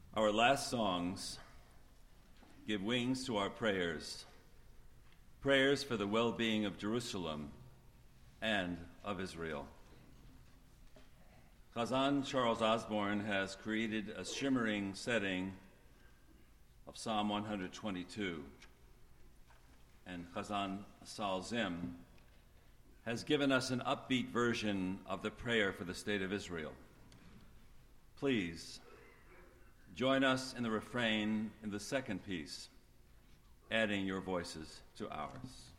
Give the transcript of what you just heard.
Our last songs give wings to our prayers for the well-being of Jerusalem and of Israel. Chazan Charles Osborne has created a shimmering setting of Psalm 122, and Chazan Sal Zim has given us an upbeat version of the prayer for the state of Israel. Please join us in the refrain in the second piece, adding your voices to ours.